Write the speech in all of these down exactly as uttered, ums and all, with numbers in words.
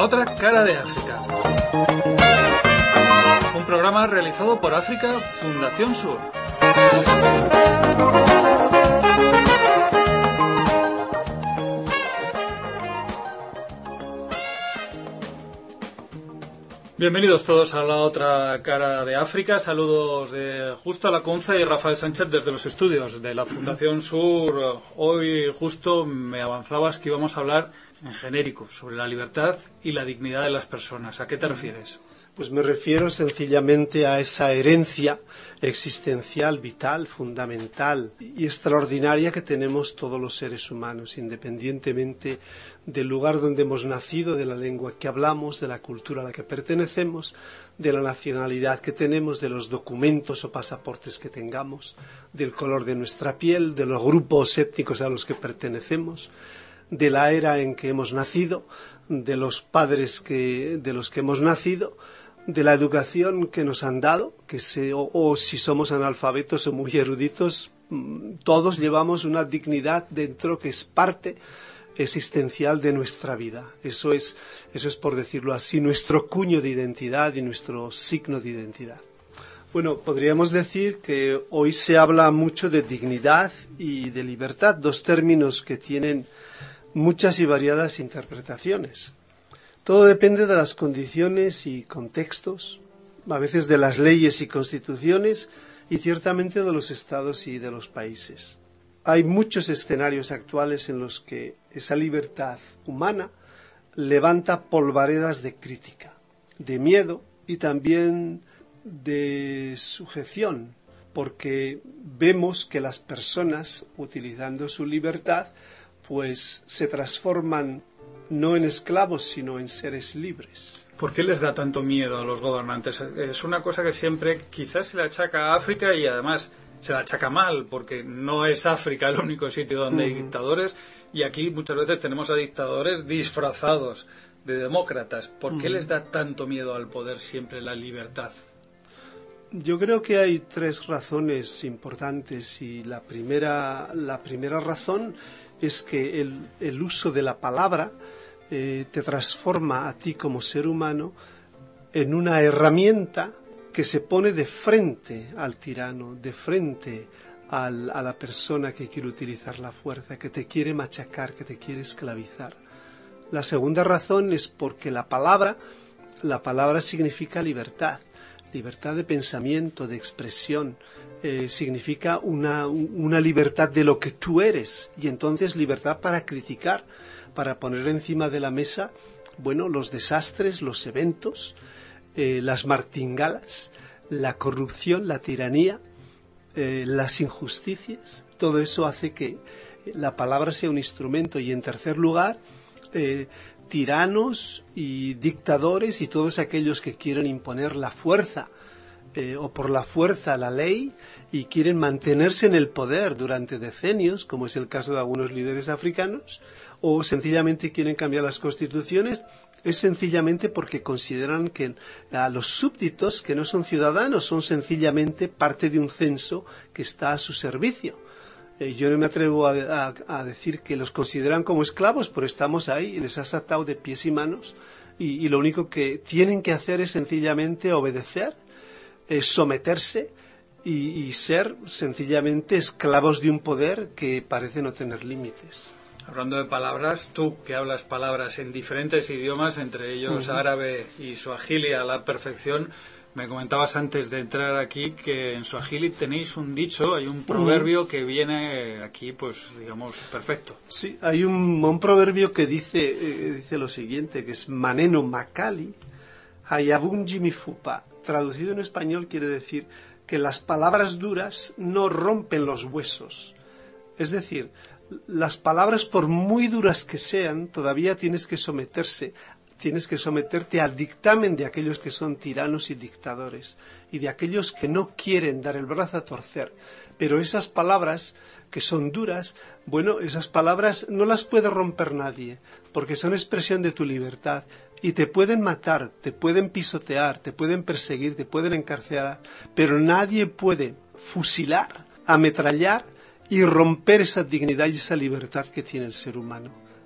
otra cara de África. Un programa realizado por África Fundación Sur. Bienvenidos todos a la otra cara de África. Saludos de Justo Lacunza y Rafael Sánchez desde los estudios de la Fundación Sur. Hoy justo me avanzabas que íbamos a hablar en genérico sobre la libertad y la dignidad de las personas. ¿A qué te refieres? Pues me refiero sencillamente a esa herencia existencial, vital, fundamental y extraordinaria que tenemos todos los seres humanos, independientemente del lugar donde hemos nacido, de la lengua que hablamos, de la cultura a la que pertenecemos, de la nacionalidad que tenemos, de los documentos o pasaportes que tengamos, del color de nuestra piel, de los grupos étnicos a los que pertenecemos, de la era en que hemos nacido, de los padres que, de los que hemos nacido, de la educación que nos han dado, que se, o, o si somos analfabetos o muy eruditos, todos llevamos una dignidad dentro que es parte existencial de nuestra vida. Eso es, eso es, por decirlo así, nuestro cuño de identidad y nuestro signo de identidad. Bueno, podríamos decir que hoy se habla mucho de dignidad y de libertad, dos términos que tienen muchas y variadas interpretaciones. Todo depende de las condiciones y contextos, a veces de las leyes y constituciones y ciertamente de los estados y de los países. Hay muchos escenarios actuales en los que esa libertad humana levanta polvaredas de crítica, de miedo y también de sujeción, porque vemos que las personas, utilizando su libertad, pues se transforman no en esclavos, sino en seres libres. ¿Por qué les da tanto miedo a los gobernantes? Es una cosa que siempre quizás se le achaca a África y además se le achaca mal, porque no es África el único sitio donde uh-huh. hay dictadores, y aquí muchas veces tenemos a dictadores disfrazados de demócratas. ¿Por uh-huh. qué les da tanto miedo al poder siempre la libertad? Yo creo que hay tres razones importantes, y la primera, la primera razón es que el, el uso de la palabra eh, te transforma a ti como ser humano en una herramienta que se pone de frente al tirano, de frente al, a la persona que quiere utilizar la fuerza, que te quiere machacar, que te quiere esclavizar. La segunda razón es porque la palabra, la palabra significa libertad, libertad de pensamiento, de expresión, eh, significa una, una libertad de lo que tú eres, y entonces libertad para criticar, para poner encima de la mesa, bueno, los desastres, los eventos, eh, las martingalas, la corrupción, la tiranía, eh, las injusticias. Todo eso hace que la palabra sea un instrumento. Y en tercer lugar, eh, tiranos y dictadores y todos aquellos que quieren imponer la fuerza eh, o por la fuerza la ley y quieren mantenerse en el poder durante decenios, como es el caso de algunos líderes africanos, o sencillamente quieren cambiar las constituciones, es sencillamente porque consideran que a los súbditos, que no son ciudadanos, son sencillamente parte de un censo que está a su servicio. Eh, yo no me atrevo a, a, a decir que los consideran como esclavos, pero estamos ahí, les has atado de pies y manos, y, y lo único que tienen que hacer es sencillamente obedecer, eh, someterse y, y ser sencillamente esclavos de un poder que parece no tener límites. Hablando de palabras, tú que hablas palabras en diferentes idiomas, entre ellos uh-huh. árabe y suajili a la perfección, me comentabas antes de entrar aquí que en suajili tenéis un dicho, hay un proverbio uh-huh. que viene aquí, pues digamos, perfecto. Sí, hay un, un proverbio que dice, eh, dice lo siguiente, que es maneno makali, hayabunji mifupa. Traducido en español quiere decir que las palabras duras no rompen los huesos. Es decir, las palabras, por muy duras que sean, todavía tienes que someterse, tienes que someterte al dictamen de aquellos que son tiranos y dictadores y de aquellos que no quieren dar el brazo a torcer. Pero esas palabras que son duras, bueno, esas palabras no las puede romper nadie, porque son expresión de tu libertad y te pueden matar, te pueden pisotear, te pueden perseguir, te pueden encarcelar, pero nadie puede fusilar, ametrallar y romper esa dignidad y esa libertad que tiene el ser humano.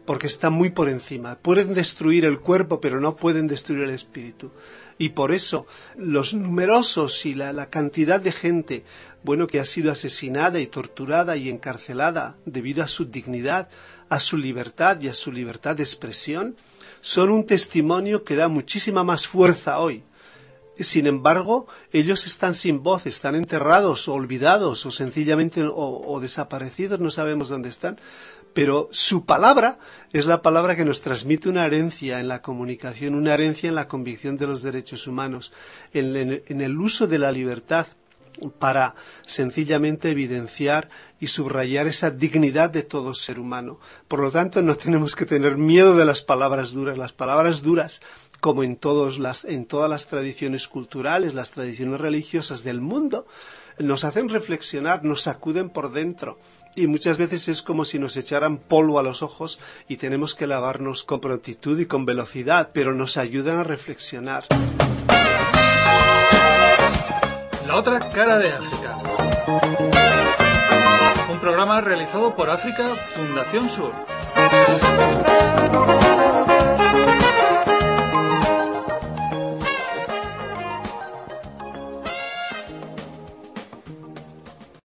porque están muy por encima. Pueden destruir el cuerpo, pero no pueden destruir el espíritu. Y por eso los numerosos y la, la cantidad de gente, bueno, que ha sido asesinada y torturada y encarcelada debido a su dignidad, a su libertad y a su libertad de expresión, son un testimonio que da muchísima más fuerza hoy. Sin embargo, ellos están sin voz, están enterrados o olvidados o sencillamente o, o desaparecidos, no sabemos dónde están. Pero su palabra es la palabra que nos transmite una herencia en la comunicación, una herencia en la convicción de los derechos humanos, en, en, en el uso de la libertad para sencillamente evidenciar y subrayar esa dignidad de todo ser humano. Por lo tanto, no tenemos que tener miedo de las palabras duras. Las palabras duras, como en, todos las, en todas las tradiciones culturales, las tradiciones religiosas del mundo, nos hacen reflexionar, nos sacuden por dentro. Y muchas veces es como si nos echaran polvo a los ojos y tenemos que lavarnos con prontitud y con velocidad, pero nos ayudan a reflexionar. La otra cara de África. Un programa realizado por África Fundación Sur.